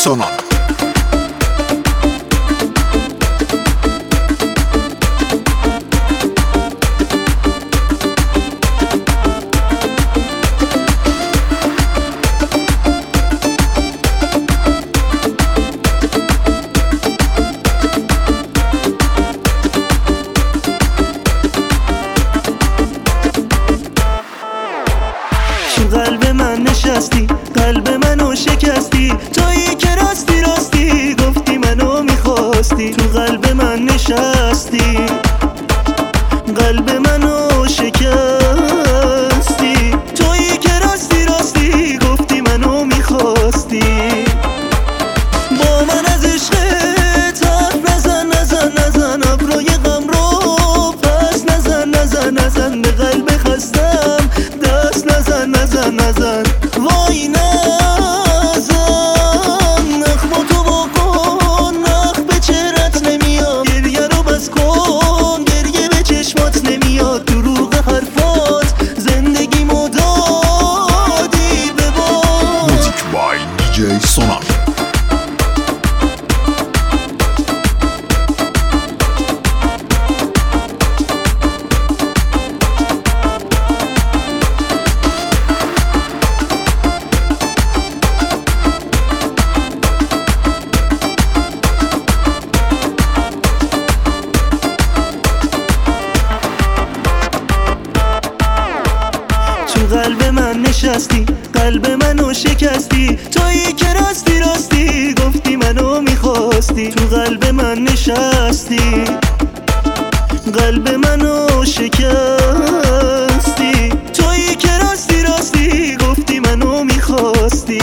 سونان. قلب من نشستی، قلب منو شکستی، تویی که راستی راستی گفتی منو میخواستی. تو قلب من نشستی، قلب منو شکستی، تویی که راستی راستی گفتی منو میخواستی. با من از عشقت حرف نزن نزن نزن، ابروی غم رو پس نزن نزن نزن، به قلب خستم دست نزن نزن نزن. وای نزن نخم تو بکن، نخ به چهرت نمیاد، گریه رو بس کن، گریه به چشمات نمیاد. دروغ حرفات زندگیمو دادی به باد. موزیک بای دیجی سونان. قلب من نشستی، قلب منو شکستی، تویی که راستی راستی گفتی منو میخواستی. تو قلب من نشستی، قلب منو شکستی، تویی که راستی راستی گفتی منو میخواستی.